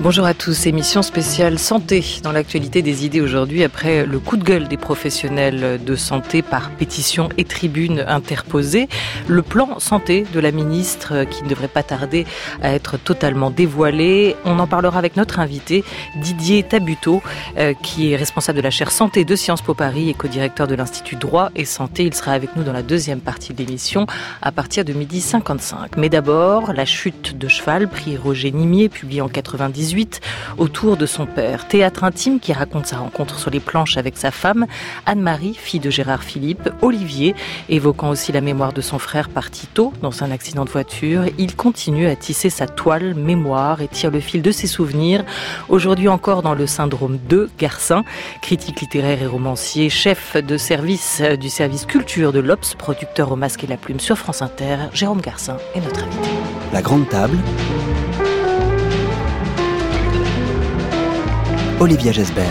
Bonjour à tous, émission spéciale santé dans l'actualité des idées aujourd'hui après le coup de gueule des professionnels de santé par pétition et tribune interposée. Le plan santé de la ministre qui ne devrait pas tarder à être totalement dévoilé. On en parlera avec notre invité Didier Tabuteau qui est responsable de la chaire santé de Sciences Po Paris et co-directeur de l'Institut Droit et Santé. Il sera avec nous dans la deuxième partie de l'émission à partir de 12h55. Mais d'abord, la chute de cheval, prix Roger Nimier, publié en 98 autour de son père. Théâtre intime qui raconte sa rencontre sur les planches avec sa femme, Anne-Marie, fille de Gérard Philippe, Olivier, évoquant aussi la mémoire de son frère parti tôt dans un accident de voiture. Il continue à tisser sa toile mémoire et tire le fil de ses souvenirs. Aujourd'hui encore dans le syndrome de Garcin, critique littéraire et romancier, chef de service du service culture de l'Obs, producteur au masque et la plume sur France Inter, Jérôme Garcin est notre invité. La grande table. Olivia Gesbert.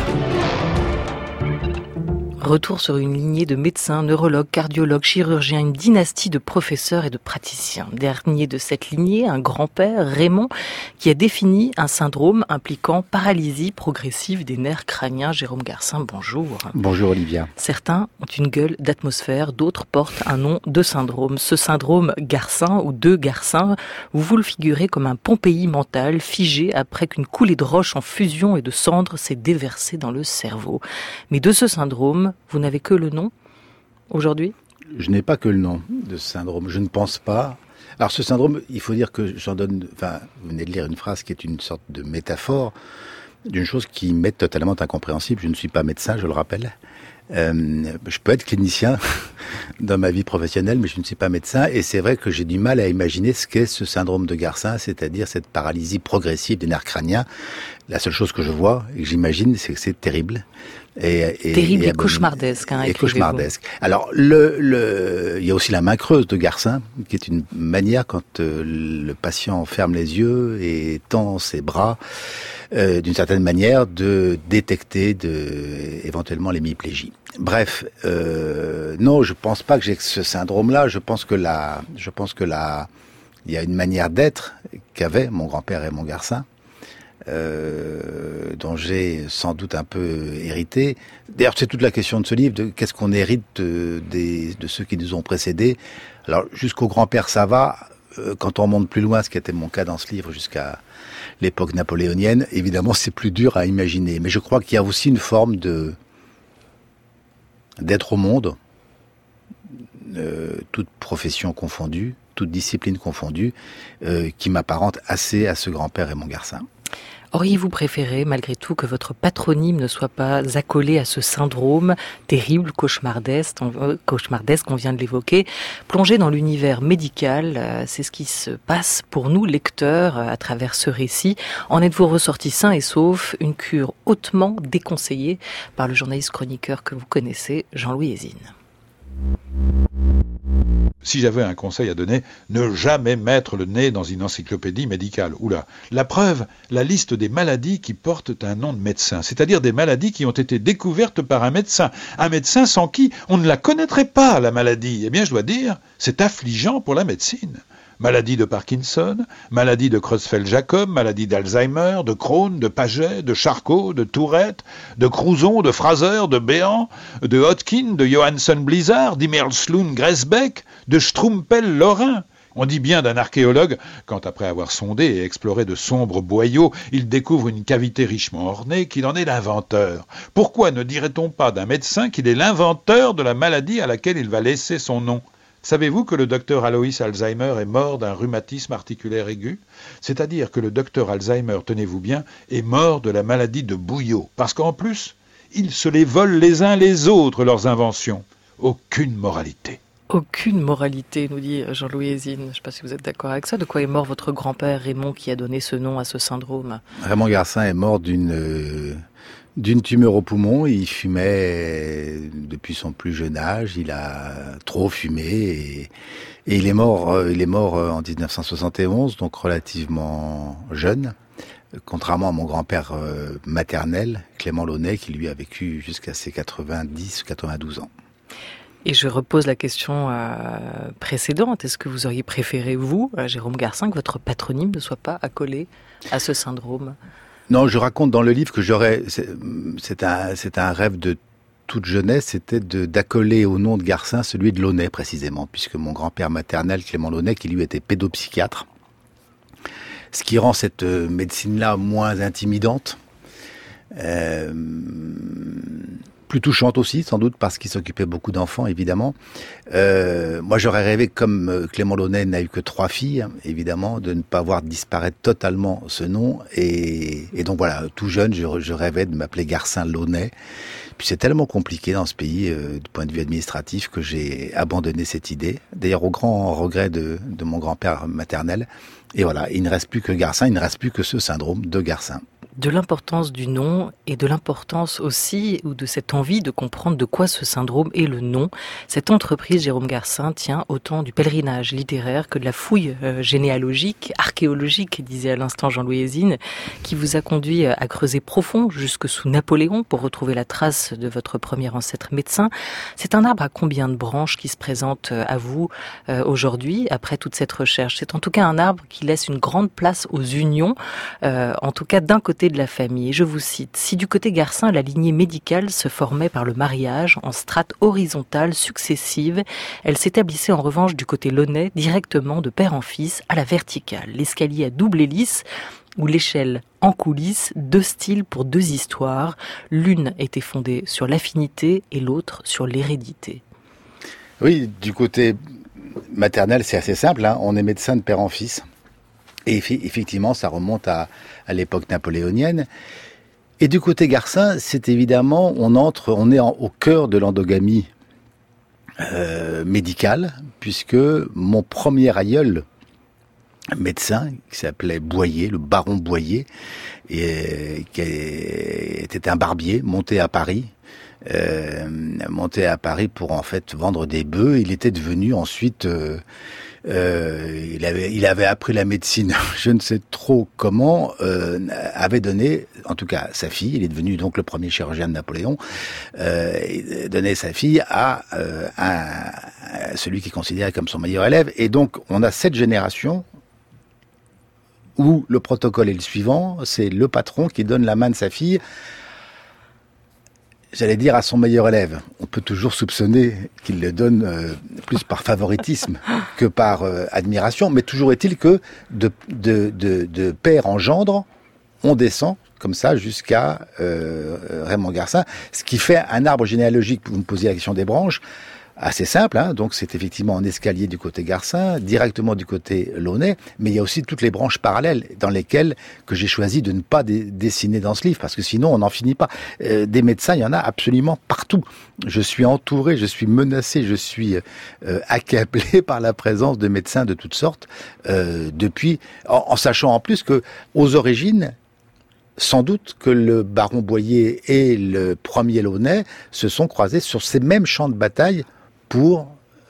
Retour sur une lignée de médecins, neurologues, cardiologues, chirurgiens, une dynastie de professeurs et de praticiens. Dernier de cette lignée, un grand-père, Raymond, qui a défini un syndrome impliquant paralysie progressive des nerfs crâniens. Jérôme Garcin, bonjour. Bonjour Olivia. Certains ont une gueule d'atmosphère, d'autres portent un nom de syndrome. Ce syndrome Garcin ou de Garcin, vous le figurez comme un Pompéi mental figé après qu'une coulée de roches en fusion et de cendres s'est déversée dans le cerveau. Mais de ce syndrome, vous n'avez que le nom aujourd'hui ? Je n'ai pas que le nom de ce syndrome, je ne pense pas. Alors ce syndrome, il faut dire que j'en donne, vous venez de lire une phrase qui est une sorte de métaphore d'une chose qui m'est totalement incompréhensible. Je ne suis pas médecin, je le rappelle. Je peux être clinicien dans ma vie professionnelle, mais je ne suis pas médecin. Et c'est vrai que j'ai du mal à imaginer ce qu'est ce syndrome de Garcin, c'est-à-dire cette paralysie progressive des nerfs crâniens. La seule chose que je vois et que j'imagine, c'est que c'est terrible. Terrible et cauchemardesque. Et cauchemardesque. Alors, il y a aussi la main creuse de Garcin, qui est une manière quand le patient ferme les yeux et tend ses bras, d'une certaine manière, de détecter éventuellement l'hémiplégie. Bref, non, je pense pas que j'ai ce syndrome-là. Je pense que il y a une manière d'être qu'avaient mon grand-père Raymond Garcin, dont j'ai sans doute un peu hérité. D'ailleurs, c'est toute la question de ce livre, de qu'est-ce qu'on hérite de ceux qui nous ont précédés. Alors, jusqu'au grand-père, ça va. Quand on monte plus loin, ce qui était mon cas dans ce livre jusqu'à l'époque napoléonienne, évidemment, c'est plus dur à imaginer. Mais je crois qu'il y a aussi une forme d'être au monde, toute profession confondue, toute discipline confondue, qui m'apparente assez à ce grand-père Raymond Garcin. Auriez-vous préféré, malgré tout, que votre patronyme ne soit pas accolé à ce syndrome terrible, cauchemardesque, on vient de l'évoquer, plongé dans l'univers médical, c'est ce qui se passe pour nous, lecteurs, à travers ce récit. En êtes-vous ressorti sain et sauf, une cure hautement déconseillée par le journaliste chroniqueur que vous connaissez, Jean-Louis Hésine. Si j'avais un conseil à donner, ne jamais mettre le nez dans une encyclopédie médicale. Oula. La preuve, la liste des maladies qui portent un nom de médecin, c'est-à-dire des maladies qui ont été découvertes par un médecin sans qui on ne la connaîtrait pas, la maladie. Eh bien, je dois dire, c'est affligeant pour la médecine. Maladie de Parkinson, maladie de Creutzfeldt-Jakob, maladie d'Alzheimer, de Crohn, de Paget, de Charcot, de Tourette, de Crouzon, de Fraser, de Béhan, de Hodgkin, de Johansson-Blizzard, d'Imerslund-Gresbeck, de Strumpel-Lorrain. On dit bien d'un archéologue quand, après avoir sondé et exploré de sombres boyaux, il découvre une cavité richement ornée, qu'il en est l'inventeur. Pourquoi ne dirait-on pas d'un médecin qu'il est l'inventeur de la maladie à laquelle il va laisser son nom ? Savez-vous que le docteur Alois Alzheimer est mort d'un rhumatisme articulaire aigu ? C'est-à-dire que le docteur Alzheimer, tenez-vous bien, est mort de la maladie de Bouillot. Parce qu'en plus, ils se les volent les uns les autres, leurs inventions. Aucune moralité. Aucune moralité, nous dit Jean-Louis Hésine. Je ne sais pas si vous êtes d'accord avec ça. De quoi est mort votre grand-père Raymond qui a donné ce nom à ce syndrome ? Raymond Garcin est mort d'une tumeur au poumon. Il fumait depuis son plus jeune âge. Il a trop fumé et il est mort en 1971, donc relativement jeune. Contrairement à mon grand-père maternel, Clément Launay, qui lui a vécu jusqu'à ses 92 ans. Et je repose la question précédente. Est-ce que vous auriez préféré, vous, Jérôme Garcin, que votre patronyme ne soit pas accolé à ce syndrome ? Non, je raconte dans le livre que c'est un rêve de toute jeunesse, c'était d'accoler au nom de Garcin celui de Launay précisément, puisque mon grand-père maternel, Clément Launay, qui lui était pédopsychiatre, ce qui rend cette médecine-là moins intimidante, plus touchante aussi, sans doute, parce qu'il s'occupait beaucoup d'enfants, évidemment. Moi, j'aurais rêvé, comme Clément Launay n'a eu que 3 filles, évidemment, de ne pas voir disparaître totalement ce nom. Et donc voilà, tout jeune, je rêvais de m'appeler Garcin Launay. Puis c'est tellement compliqué dans ce pays, du point de vue administratif, que j'ai abandonné cette idée. D'ailleurs, au grand regret de mon grand-père maternel. Et voilà, il ne reste plus que Garcin, il ne reste plus que ce syndrome de Garcin. De l'importance du nom et de l'importance aussi, ou de cette envie de comprendre de quoi ce syndrome est le nom. Cette entreprise, Jérôme Garcin, tient autant du pèlerinage littéraire que de la fouille généalogique, archéologique, disait à l'instant Jean-Louis Hésine, qui vous a conduit à creuser profond jusque sous Napoléon pour retrouver la trace de votre premier ancêtre médecin. C'est un arbre à combien de branches qui se présente à vous aujourd'hui, après toute cette recherche? C'est en tout cas un arbre qui laisse une grande place aux unions, en tout cas d'un côté de la famille. Et je vous cite, si du côté Garcin, la lignée médicale se formait par le mariage en strates horizontales successives, elle s'établissait en revanche du côté Launay directement de père en fils à la verticale. L'escalier à double hélice ou l'échelle en coulisses, 2 styles pour 2 histoires. L'une était fondée sur l'affinité et l'autre sur l'hérédité. Oui, du côté maternel, c'est assez simple, hein. On est médecin de père en fils. Et effectivement, ça remonte à l'époque napoléonienne. Et du côté Garcin, c'est évidemment, on est au cœur de l'endogamie médicale, puisque mon premier aïeul médecin, qui s'appelait Boyer, le baron Boyer, et qui était un barbier monté à Paris pour en fait vendre des bœufs. Il était devenu ensuite il avait appris la médecine, je ne sais trop comment, avait donné, en tout cas sa fille, il est devenu donc le premier chirurgien de Napoléon, donnait sa fille à celui qu'il considérait comme son meilleur élève. Et donc on a cette génération où le protocole est le suivant, c'est le patron qui donne la main de sa fille, j'allais dire, à son meilleur élève. On peut toujours soupçonner qu'il le donne plus par favoritisme que par admiration, mais toujours est-il que de père en gendre, on descend comme ça jusqu'à Raymond Garcin, ce qui fait un arbre généalogique, vous me posez la question des branches, assez simple, hein. Donc c'est effectivement un escalier du côté Garcin, directement du côté Launay, mais il y a aussi toutes les branches parallèles dans lesquelles que j'ai choisi de ne pas dessiner dans ce livre, parce que sinon on n'en finit pas. Des médecins, il y en a absolument partout. Je suis entouré, je suis menacé, je suis accablé par la présence de médecins de toutes sortes, depuis, en sachant en plus que aux origines, sans doute que le baron Boyer et le premier Launay se sont croisés sur ces mêmes champs de bataille pour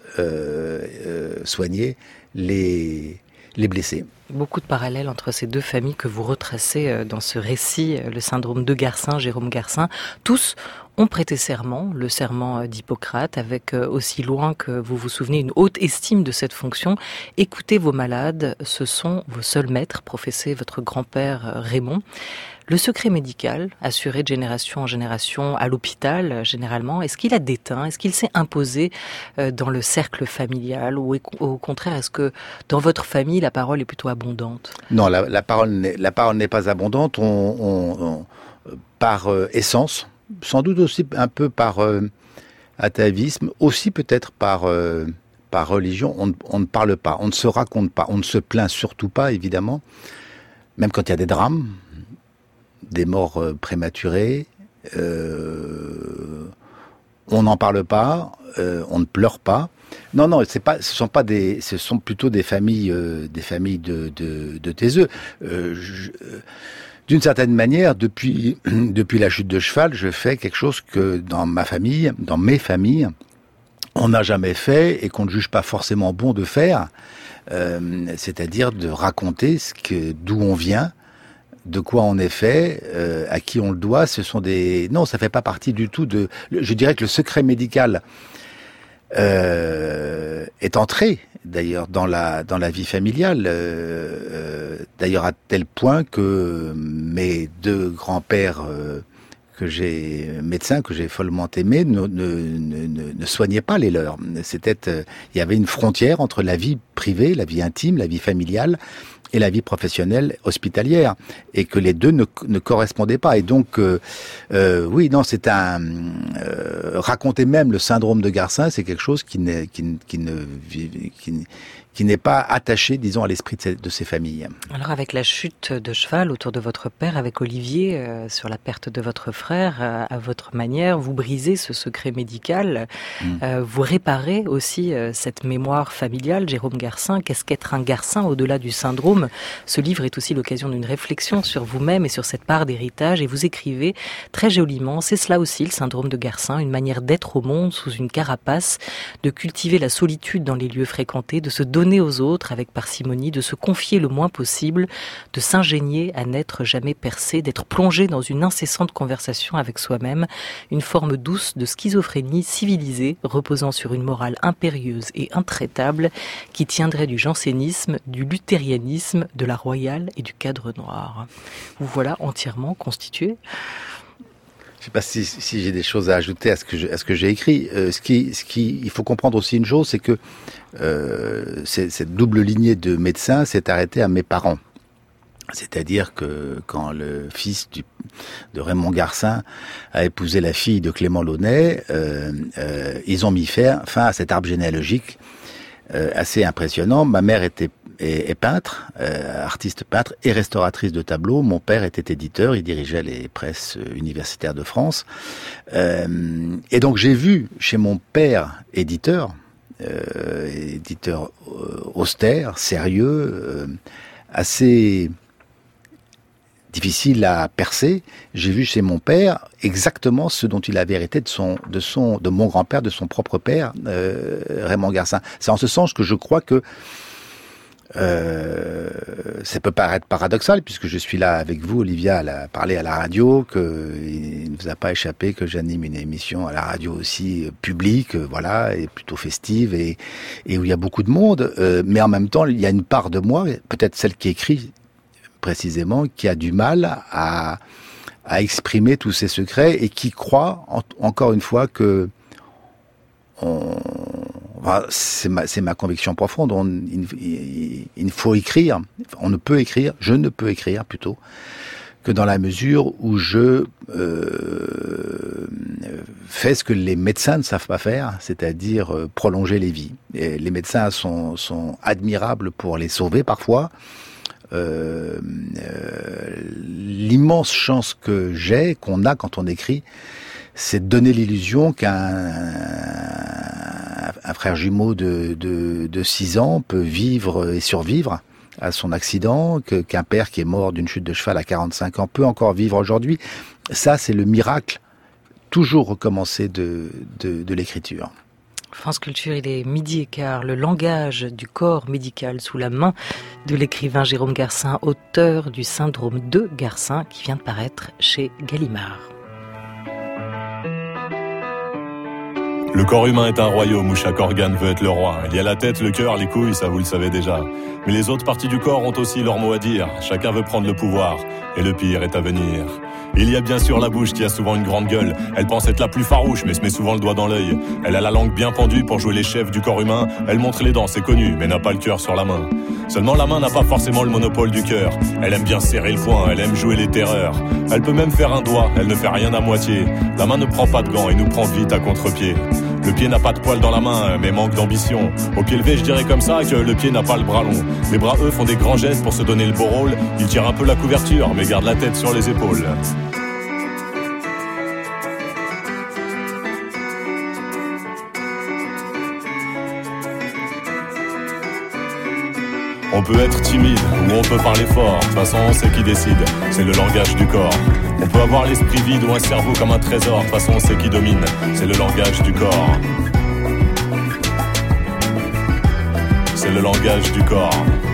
soigner les blessés. Beaucoup de parallèles entre ces 2 familles que vous retracez dans ce récit, le syndrome de Garcin, Jérôme Garcin. Tous ont prêté serment, le serment d'Hippocrate, avec aussi loin que vous vous souvenez une haute estime de cette fonction. Écoutez vos malades, ce sont vos seuls maîtres, professait votre grand-père Raymond. Le secret médical, assuré de génération en génération à l'hôpital, généralement, est-ce qu'il a déteint? Est-ce qu'il s'est imposé dans le cercle familial? Ou au contraire, est-ce que dans votre famille, la parole est plutôt abondante? Non, la parole n'est pas abondante. Par essence, sans doute aussi un peu par atavisme, aussi peut-être par religion, on ne parle pas, on ne se raconte pas, on ne se plaint surtout pas, évidemment, même quand il y a des drames, des morts prématurées, on n'en parle pas, on ne pleure pas. Non, ce sont plutôt des familles de taiseux. D'une certaine manière, depuis la chute de cheval, je fais quelque chose que dans mes familles, on n'a jamais fait et qu'on ne juge pas forcément bon de faire, c'est-à-dire de raconter d'où on vient, de quoi on est fait, à qui on le doit. Non, ça fait pas partie du tout je dirais que le secret médical est entré d'ailleurs dans la vie familiale, d'ailleurs à tel point que mes deux grands-pères médecins que j'ai follement aimés ne soignaient pas les leurs. Il y avait une frontière entre la vie privée, la vie intime, la vie familiale et la vie professionnelle hospitalière, et que les deux ne correspondaient pas. Et donc, raconter même le syndrome de Garcin, c'est quelque chose qui n'est pas attaché, disons, à l'esprit de ces familles. Alors, avec la chute de cheval autour de votre père, avec Olivier, sur la perte de votre frère, à votre manière, vous brisez ce secret médical, vous réparez aussi cette mémoire familiale. Jérôme Garcin, qu'est-ce qu'être un Garcin au-delà du syndrome? Ce livre est aussi l'occasion d'une réflexion sur vous-même et sur cette part d'héritage, et vous écrivez très joliment, c'est cela aussi le syndrome de Garcin, une manière d'être au monde sous une carapace, de cultiver la solitude dans les lieux fréquentés, de se donner aux autres avec parcimonie, de se confier le moins possible, de s'ingénier à n'être jamais percé, d'être plongé dans une incessante conversation avec soi-même, une forme douce de schizophrénie civilisée, reposant sur une morale impérieuse et intraitable qui tiendrait du jansénisme, du luthérianisme, de la royale et du cadre noir. Vous voilà entièrement constitué. Je ne sais pas si j'ai des choses à ajouter à ce que j'ai écrit. Il faut comprendre aussi une chose, c'est que cette double lignée de médecins s'est arrêtée à mes parents. C'est-à-dire que quand le fils de Raymond Garcin a épousé la fille de Clément Launay, ils ont mis fin à cet arbre généalogique assez impressionnant. Ma mère est peintre, artiste peintre et restauratrice de tableaux. Mon père était éditeur, il dirigeait les presses universitaires de France. Et donc j'ai vu chez mon père éditeur austère, sérieux, assez difficile à percer. J'ai vu chez mon père exactement ce dont il avait hérité de mon grand-père, de son propre père, Raymond Garcin. C'est en ce sens que je crois que ça peut paraître paradoxal, puisque je suis là avec vous, Olivia, à parler à la radio, qu'il ne vous a pas échappé que j'anime une émission à la radio aussi publique, voilà, et plutôt festive, et où il y a beaucoup de monde, mais en même temps, il y a une part de moi, peut-être celle qui écrit précisément, qui a du mal à exprimer tous ces secrets, et qui croit, encore une fois, que c'est ma conviction profonde. Il faut écrire. On ne peut écrire. Je ne peux écrire plutôt que dans la mesure où je fais ce que les médecins ne savent pas faire, c'est-à-dire prolonger les vies. Et les médecins sont admirables pour les sauver parfois. L'immense chance qu'on a quand on écrit, c'est de donner l'illusion qu'un frère jumeau de 6 ans peut vivre et survivre à son accident, qu'un père qui est mort d'une chute de cheval à 45 ans peut encore vivre aujourd'hui. Ça, c'est le miracle toujours recommencé de l'écriture. France Culture, il est 12h15, le langage du corps médical sous la main de l'écrivain Jérôme Garcin, auteur du syndrome de Garcin, qui vient de paraître chez Gallimard. Le corps humain est un royaume où chaque organe veut être le roi. Il y a la tête, le cœur, les couilles, ça vous le savez déjà. Mais les autres parties du corps ont aussi leur mot à dire. Chacun veut prendre le pouvoir, et le pire est à venir. Il y a bien sûr la bouche qui a souvent une grande gueule. Elle pense être la plus farouche, mais se met souvent le doigt dans l'œil. Elle a la langue bien pendue pour jouer les chefs du corps humain. Elle montre les dents, c'est connu, mais n'a pas le cœur sur la main. Seulement la main n'a pas forcément le monopole du cœur. Elle aime bien serrer le poing, elle aime jouer les terreurs. Elle peut même faire un doigt, elle ne fait rien à moitié. La main ne prend pas de gants et nous prend vite à contre-pied. Le pied n'a pas de poils dans la main, mais manque d'ambition. Au pied levé, je dirais comme ça que le pied n'a pas le bras long. Les bras, eux, font des grands gestes pour se donner le beau rôle. Ils tirent un peu la couverture, mais gardent la tête sur les épaules. On peut être timide ou on peut parler fort. De toute façon, on sait qui décide. C'est le langage du corps. On peut avoir l'esprit vide ou un cerveau comme un trésor. De toute façon, on sait qui domine. C'est le langage du corps. C'est le langage du corps.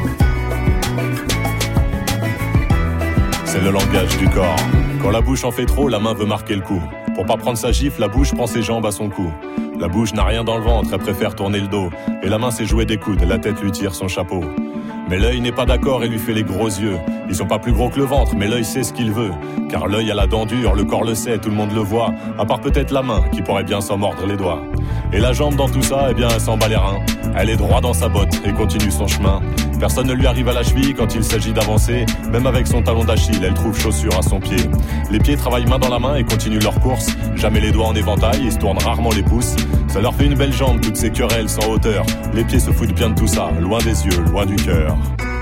C'est le langage du corps. Quand la bouche en fait trop, la main veut marquer le coup. Pour pas prendre sa gifle, la bouche prend ses jambes à son cou. La bouche n'a rien dans le ventre, elle préfère tourner le dos. Et la main s'est jouée des coudes, la tête lui tire son chapeau. Mais l'œil n'est pas d'accord et lui fait les gros yeux. Ils sont pas plus gros que le ventre, mais l'œil sait ce qu'il veut. Car l'œil a la dent dure, le corps le sait, tout le monde le voit. À part peut-être la main, qui pourrait bien s'en mordre les doigts. Et la jambe dans tout ça, eh bien elle s'en bat les reins. Elle est droit dans sa botte et continue son chemin. Personne ne lui arrive à la cheville quand il s'agit d'avancer. Même avec son talon d'Achille, elle trouve chaussure à son pied. Les pieds travaillent main dans la main et continuent leur course. Jamais les doigts en éventail, ils se tournent rarement les pouces. Ça leur fait une belle jambe, toutes ces querelles sans hauteur. Les pieds se foutent bien de tout ça, loin des yeux, loin du cœur.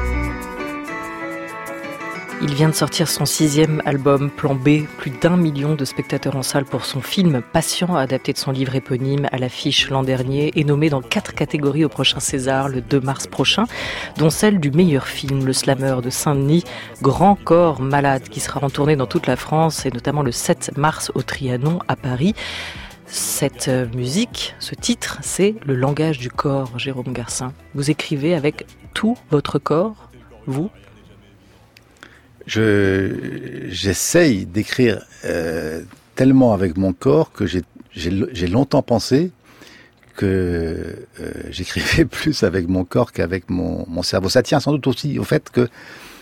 Il vient de sortir son 6e album, Plan B. Plus d'1 million de spectateurs en salle pour son film Patient, adapté de son livre éponyme à l'affiche l'an dernier et nommé dans 4 catégories au prochain César le 2 mars prochain, dont celle du meilleur film, Le Slammer de Saint-Denis, Grand Corps Malade, qui sera en tournée dans toute la France et notamment le 7 mars au Trianon à Paris. Cette musique, ce titre, c'est le langage du corps, Jérôme Garcin. Vous écrivez avec tout votre corps, vous ? J'essaye d'écrire tellement avec mon corps que j'ai longtemps pensé que j'écrivais plus avec mon corps qu'avec mon cerveau. Ça tient sans doute aussi au fait que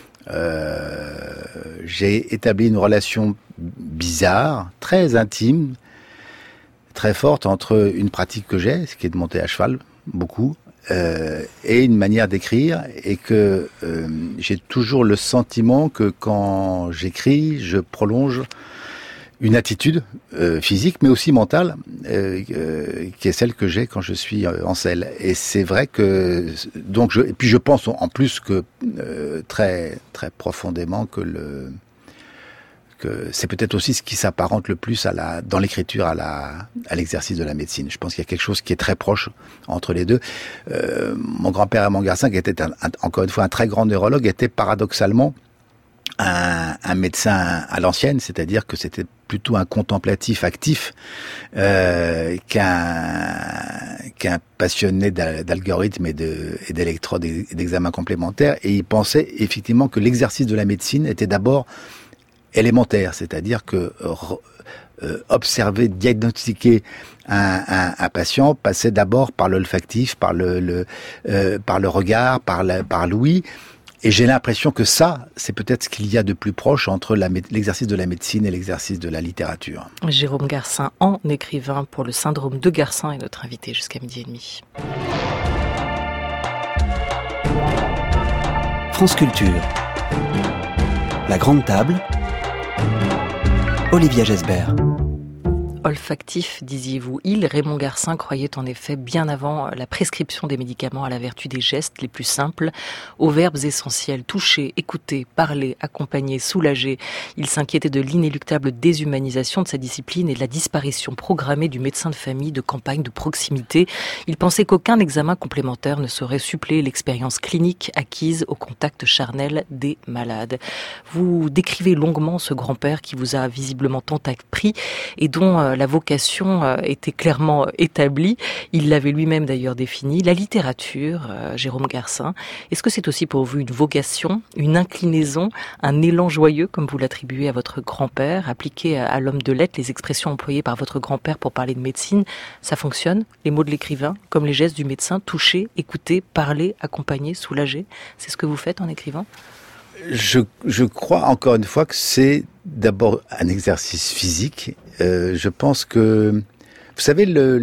j'ai établi une relation bizarre, très intime, très forte entre une pratique que j'ai, ce qui est de monter à cheval, beaucoup, et une manière d'écrire, et que j'ai toujours le sentiment que quand j'écris, je prolonge une attitude physique, mais aussi mentale, qui est celle que j'ai quand je suis en selle. Et c'est vrai que et puis je pense en plus que très très profondément que c'est peut-être aussi ce qui s'apparente le plus dans l'écriture à l'exercice de la médecine. Je pense qu'il y a quelque chose qui est très proche entre les deux. Mon grand-père Raymond Garcin, qui était encore une fois un très grand neurologue, était paradoxalement un médecin à l'ancienne, c'est-à-dire que c'était plutôt un contemplatif actif qu'un passionné d'algorithmes et d'électrodes et d'examens complémentaires. Et il pensait effectivement que l'exercice de la médecine était d'abord élémentaire, c'est-à-dire que observer, diagnostiquer un patient passait d'abord par l'olfactif, par le regard, par l'ouïe. Et j'ai l'impression que ça, c'est peut-être ce qu'il y a de plus proche entre l'exercice de la médecine et l'exercice de la littérature. Jérôme Garcin, en écrivain pour le syndrome de Garcin, est notre invité jusqu'à 12h30. France Culture. La Grande Table. Olivia Gesbert. Olfactif, disiez-vous. Raymond Garcin croyait en effet bien avant la prescription des médicaments à la vertu des gestes les plus simples, aux verbes essentiels, toucher, écouter, parler, accompagner, soulager. Il s'inquiétait de l'inéluctable déshumanisation de sa discipline et de la disparition programmée du médecin de famille, de campagne, de proximité. Il pensait qu'aucun examen complémentaire ne saurait suppléer l'expérience clinique acquise au contact charnel des malades. Vous décrivez longuement ce grand-père qui vous a visiblement tant appris et dont la vocation était clairement établie. Il l'avait lui-même d'ailleurs définie. La littérature, Jérôme Garcin, est-ce que c'est aussi pour vous une vocation, une inclinaison, un élan joyeux, comme vous l'attribuez à votre grand-père, appliqué à l'homme de lettres, les expressions employées par votre grand-père pour parler de médecine, ça fonctionne? Les mots de l'écrivain, comme les gestes du médecin, toucher, écouter, parler, accompagner, soulager, c'est ce que vous faites en écrivant? Je crois encore une fois que c'est d'abord un exercice physique. Je pense que, vous savez,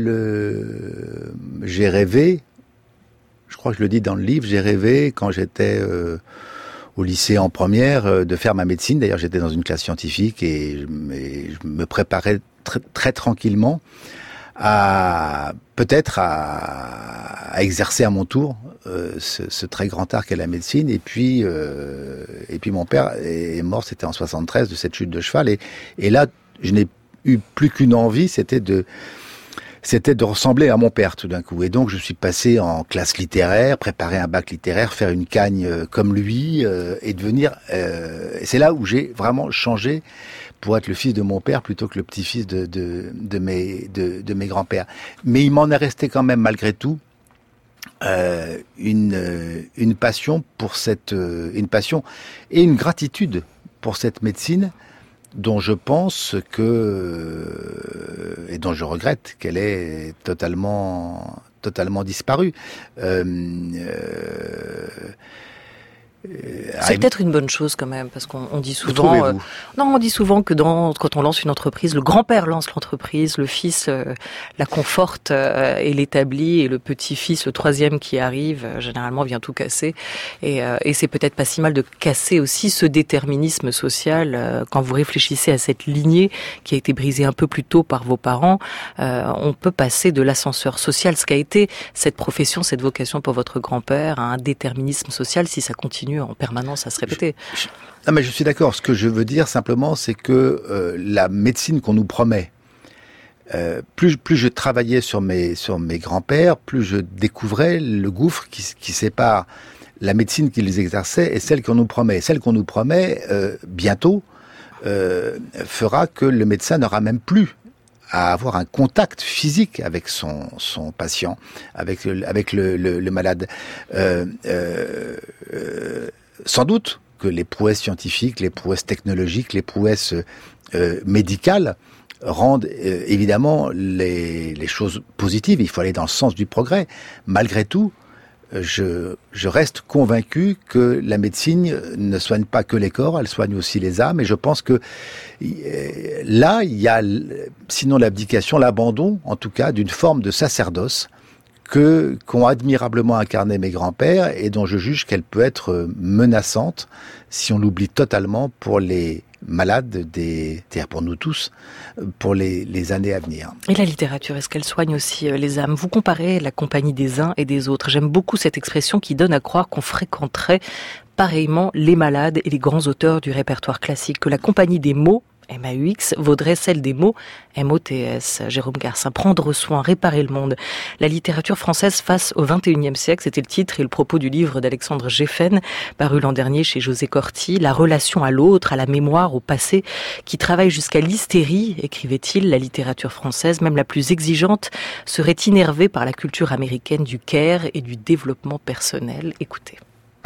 j'ai rêvé, je crois que je le dis dans le livre, j'ai rêvé quand j'étais au lycée en première de faire ma médecine. D'ailleurs, j'étais dans une classe scientifique et je me préparais très, très tranquillement à exercer à mon tour ce très grand art qu'est la médecine. Et puis mon père est mort, c'était en 73, de cette chute de cheval. Et là, je n'ai eu plus qu'une envie, c'était de ressembler à mon père tout d'un coup. Et donc je suis passé en classe littéraire, préparer un bac littéraire, faire une cagne comme lui, et devenir... et c'est là où j'ai vraiment changé pour être le fils de mon père plutôt que le petit-fils de mes grands-pères. Mais il m'en est resté quand même malgré tout une passion pour une passion et une gratitude pour cette médecine dont je pense et dont je regrette qu'elle ait totalement disparu. C'est peut-être une bonne chose quand même, parce qu'on dit souvent, on dit souvent que quand on lance une entreprise, le grand-père lance l'entreprise, le fils la conforte et l'établit, et le petit-fils, le troisième qui arrive, généralement vient tout casser. Et c'est peut-être pas si mal de casser aussi ce déterminisme social quand vous réfléchissez à cette lignée qui a été brisée un peu plus tôt par vos parents. On peut passer de l'ascenseur social, ce qu'a été cette profession, cette vocation pour votre grand-père, à un déterminisme social si ça continue en permanence à se répéter. Non, mais je suis d'accord. Ce que je veux dire simplement, c'est que la médecine qu'on nous promet, plus je travaillais sur mes grands-pères, plus je découvrais le gouffre qui sépare la médecine qu'ils exerçaient et celle qu'on nous promet. Celle qu'on nous promet bientôt fera que le médecin n'aura même plus à avoir un contact physique avec son patient, avec le malade. Sans doute que les prouesses scientifiques, les prouesses technologiques, les prouesses médicales rendent évidemment les choses positives. Il faut aller dans le sens du progrès. Malgré tout, je reste convaincu que la médecine ne soigne pas que les corps, elle soigne aussi les âmes. Et je pense que là, il y a, sinon l'abdication, l'abandon, en tout cas, d'une forme de sacerdoce qu'ont admirablement incarné mes grands-pères et dont je juge qu'elle peut être menaçante si on l'oublie totalement pour les malades, c'est-à-dire pour nous tous, pour les années à venir. Et la littérature, est-ce qu'elle soigne aussi les âmes ? Vous comparez la compagnie des uns et des autres. J'aime beaucoup cette expression qui donne à croire qu'on fréquenterait pareillement les malades et les grands auteurs du répertoire classique, que la compagnie des mots, MAUX, vaudrait celle des mots MOTS. Jérôme Garcin, prendre soin, réparer le monde. La littérature française face au XXIe siècle, c'était le titre et le propos du livre d'Alexandre Geffen, paru l'an dernier chez José Corti. La relation à l'autre, à la mémoire, au passé, qui travaille jusqu'à l'hystérie, écrivait-il. La littérature française, même la plus exigeante, serait innervée par la culture américaine du care et du développement personnel. Écoutez.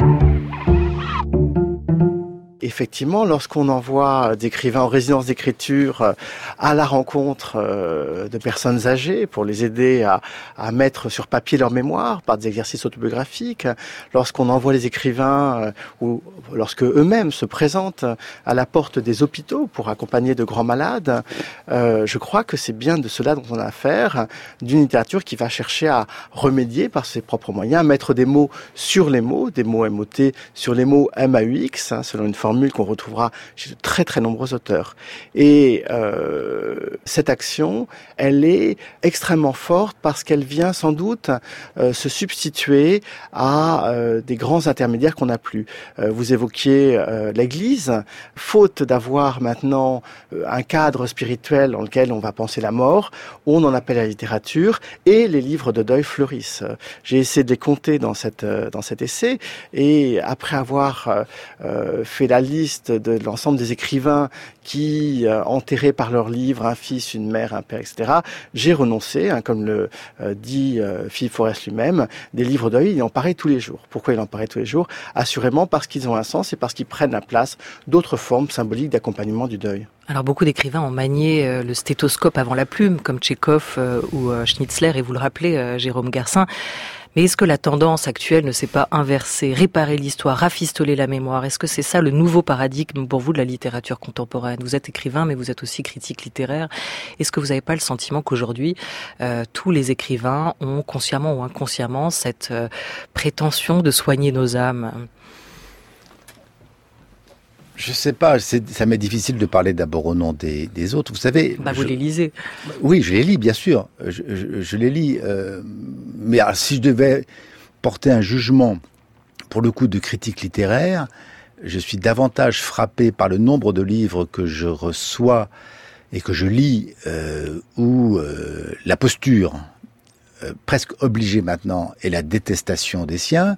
Effectivement, lorsqu'on envoie d'écrivains en résidence d'écriture à la rencontre de personnes âgées pour les aider à mettre sur papier leur mémoire par des exercices autobiographiques, lorsqu'on envoie les écrivains ou lorsque eux-mêmes se présentent à la porte des hôpitaux pour accompagner de grands malades, je crois que c'est bien de cela dont on a affaire, d'une littérature qui va chercher à remédier par ses propres moyens, à mettre des mots sur les mots, des mots MOT sur les mots MAUX, selon une formule qu'on retrouvera chez de très très nombreux auteurs. Et cette action, elle est extrêmement forte parce qu'elle vient sans doute se substituer à des grands intermédiaires qu'on n'a plus. Vous évoquiez l'Église, faute d'avoir maintenant un cadre spirituel dans lequel on va penser la mort, on en appelle la littérature, et les livres de deuil fleurissent. J'ai essayé de les compter dans cet essai, et après avoir fait la liste de l'ensemble des écrivains qui enterraient par leurs livres un fils, une mère, un père, etc., j'ai renoncé, comme le dit Philippe Forest lui-même, des livres deuil, il en paraît tous les jours. Pourquoi il en paraît tous les jours ? Assurément parce qu'ils ont un sens et parce qu'ils prennent la place d'autres formes symboliques d'accompagnement du deuil. Alors beaucoup d'écrivains ont manié le stéthoscope avant la plume, comme Tchekhov ou Schnitzler, et vous le rappelez, Jérôme Garcin. Mais est-ce que la tendance actuelle ne s'est pas inversée, réparer l'histoire, rafistoler la mémoire ? Est-ce que c'est ça le nouveau paradigme pour vous de la littérature contemporaine ? Vous êtes écrivain, mais vous êtes aussi critique littéraire. Est-ce que vous n'avez pas le sentiment qu'aujourd'hui, tous les écrivains ont consciemment ou inconsciemment cette prétention de soigner nos âmes ? Je sais pas, ça m'est difficile de parler d'abord au nom des autres. Vous savez... Vous les lisez. Oui, je les lis, bien sûr. Je les lis. Mais alors, si je devais porter un jugement, pour le coup, de critique littéraire, je suis davantage frappé par le nombre de livres que je reçois et que je lis, où la posture, presque obligée maintenant, est la détestation des siens.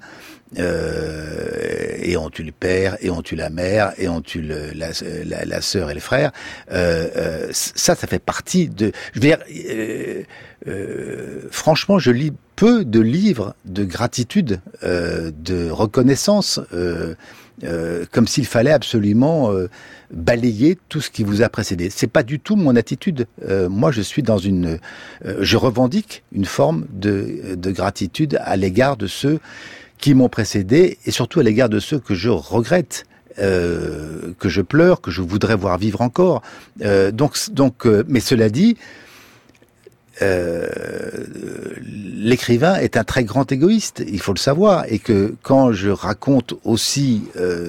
Et on tue le père, et on tue la mère, et on tue la sœur et le frère. Ça fait partie de... Je veux dire, franchement, je lis peu de livres de gratitude, de reconnaissance comme s'il fallait absolument balayer tout ce qui vous a précédé. C'est pas du tout mon attitude. Moi, je suis je revendique une forme de gratitude à l'égard de ceux qui m'ont précédé et surtout à l'égard de ceux que je regrette. Que je pleure, que je voudrais voir vivre encore. Mais cela dit, l'écrivain est un très grand égoïste, il faut le savoir, et que quand je raconte aussi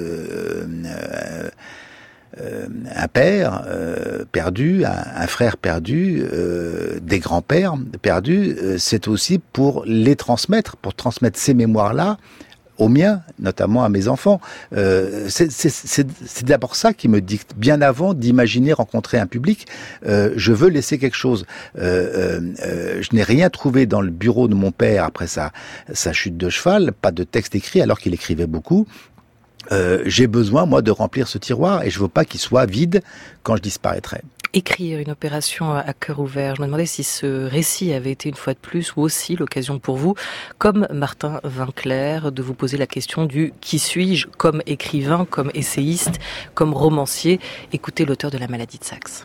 un père perdu, un frère perdu, des grands-pères perdus, c'est aussi pour les transmettre, pour transmettre ces mémoires-là aux miens, notamment à mes enfants. C'est d'abord ça qui me dicte. Bien avant d'imaginer rencontrer un public, je veux laisser quelque chose. Je n'ai rien trouvé dans le bureau de mon père après sa chute de cheval, pas de texte écrit alors qu'il écrivait beaucoup. J'ai besoin, moi, de remplir ce tiroir et je veux pas qu'il soit vide quand je disparaîtrai. Écrire une opération à cœur ouvert. Je me demandais si ce récit avait été une fois de plus ou aussi l'occasion pour vous, comme Martin Winkler, de vous poser la question du « qui suis-je » comme écrivain, comme essayiste, comme romancier. Écoutez l'auteur de La maladie de Saxe.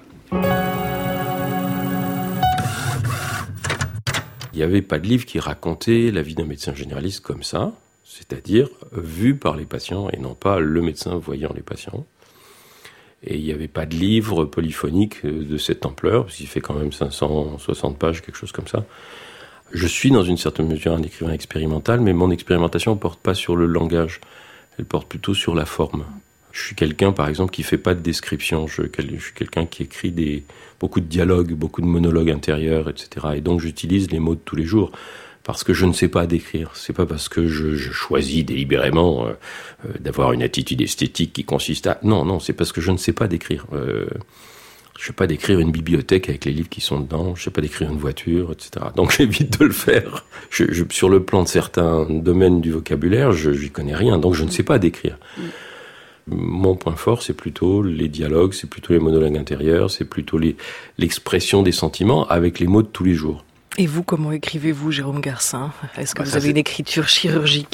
Il n'y avait pas de livre qui racontait la vie d'un médecin généraliste comme ça, c'est-à-dire vu par les patients et non pas le médecin voyant les patients. Et il n'y avait pas de livre polyphonique de cette ampleur, parce qu'il fait quand même 560 pages, quelque chose comme ça. Je suis dans une certaine mesure un écrivain expérimental, mais mon expérimentation ne porte pas sur le langage, elle porte plutôt sur la forme. Je suis quelqu'un, par exemple, qui ne fait pas de description, je suis quelqu'un qui écrit beaucoup de dialogues, beaucoup de monologues intérieurs, etc. Et donc j'utilise les mots de tous les jours. Parce que je ne sais pas décrire. C'est pas parce que je choisis délibérément d'avoir une attitude esthétique qui consiste à... Non, c'est parce que je ne sais pas décrire. Je sais pas décrire une bibliothèque avec les livres qui sont dedans. Je sais pas décrire une voiture, etc. Donc j'évite de le faire. Sur le plan de certains domaines du vocabulaire, j'y connais rien. Donc je ne sais pas décrire. Mon point fort, c'est plutôt les dialogues, c'est plutôt les monologues intérieurs, c'est plutôt l'expression des sentiments avec les mots de tous les jours. Et vous, comment écrivez-vous, Jérôme Garcin ? Est-ce que vous avez une écriture chirurgicale ?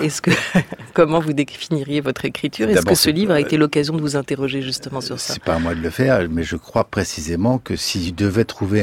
Comment vous définiriez votre écriture ? Est-ce que ce livre a été l'occasion de vous interroger justement sur ça ? C'est pas à moi de le faire, mais je crois précisément que si je devais trouver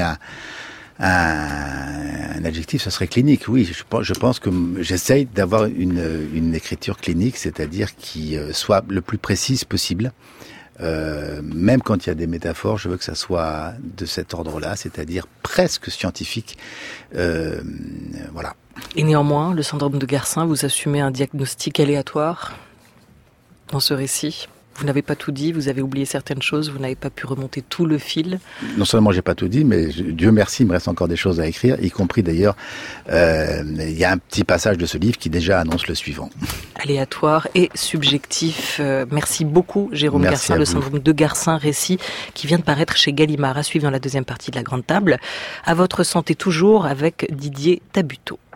un adjectif, ce serait clinique. Oui, je pense que j'essaye d'avoir une écriture clinique, c'est-à-dire qui soit le plus précise possible. Même quand il y a des métaphores, je veux que ça soit de cet ordre-là, c'est-à-dire presque scientifique. Voilà. Et néanmoins, le syndrome de Garcin, vous assumez un diagnostic aléatoire dans ce récit ? Vous n'avez pas tout dit, vous avez oublié certaines choses, vous n'avez pas pu remonter tout le fil. Non seulement j'ai pas tout dit, mais Dieu merci, il me reste encore des choses à écrire, y compris d'ailleurs, il y a un petit passage de ce livre qui déjà annonce le suivant. Aléatoire et subjectif. Merci beaucoup, Jérôme Garcin, le syndrome de Garcin, récit qui vient de paraître chez Gallimard, à suivre dans la deuxième partie de La Grande Table. À votre santé toujours avec Didier Tabuteau.